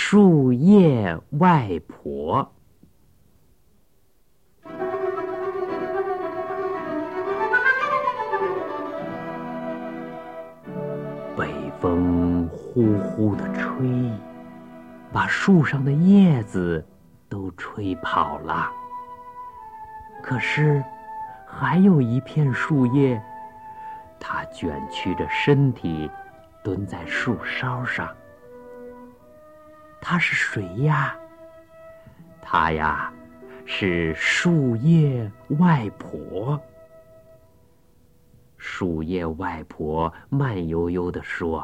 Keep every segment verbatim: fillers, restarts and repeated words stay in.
树叶外婆。北风呼呼地吹，把树上的叶子都吹跑了。可是还有一片树叶，它卷曲着身体蹲在树梢上。它是谁呀？它呀，是树叶外婆。树叶外婆慢悠悠地说：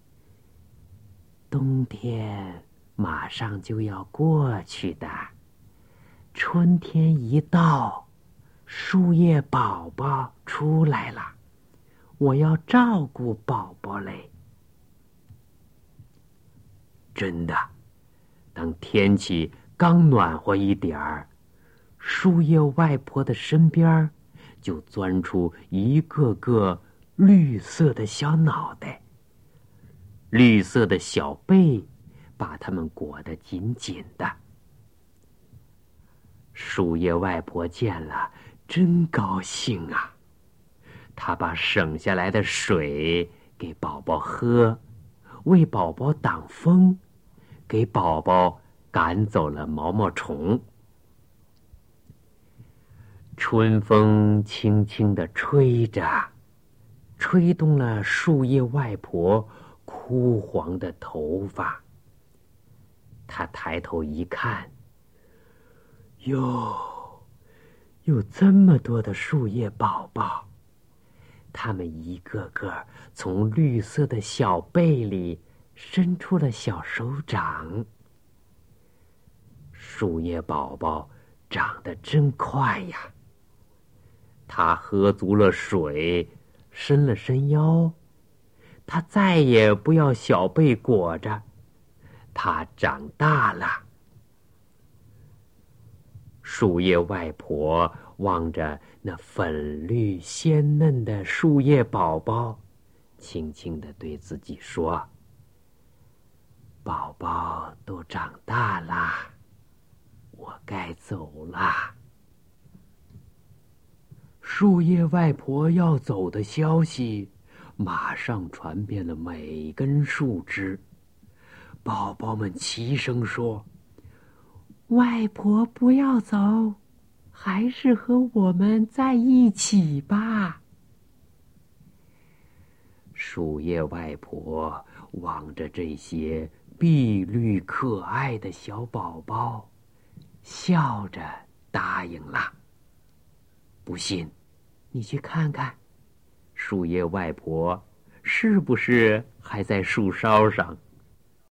冬天马上就要过去的，春天一到，树叶宝宝出来了，我要照顾宝宝嘞。真的，当天气刚暖和一点儿，树叶外婆的身边就钻出一个个绿色的小脑袋，绿色的小背把它们裹得紧紧的。树叶外婆见了，真高兴啊！她把省下来的水给宝宝喝，为宝宝挡风，给宝宝赶走了毛毛虫。春风轻轻地吹着，吹动了树叶外婆枯黄的头发。她抬头一看，哟，有这么多的树叶宝宝，它们一个个从绿色的小背里伸出了小手掌。树叶宝宝长得真快呀！它喝足了水，伸了伸腰，它再也不要小背裹着，它长大了。树叶外婆望着那粉绿鲜嫩的树叶宝宝，轻轻地对自己说：宝宝都长大了，我该走了。树叶外婆要走的消息马上传遍了每根树枝，宝宝们齐声说：外婆不要走，还是和我们在一起吧。树叶外婆望着这些碧绿可爱的小宝宝，笑着答应了。不信，你去看看，树叶外婆是不是还在树梢上？